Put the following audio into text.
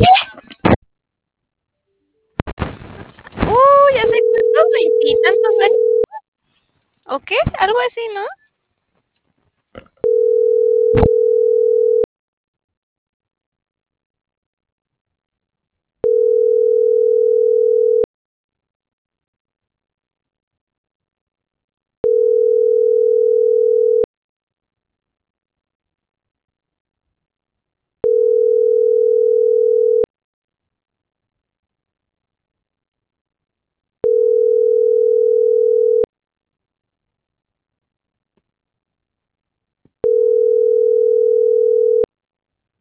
Uy, ¿hace cuántos? ¿Veintitantos años? ¿O qué? Algo así, ¿no?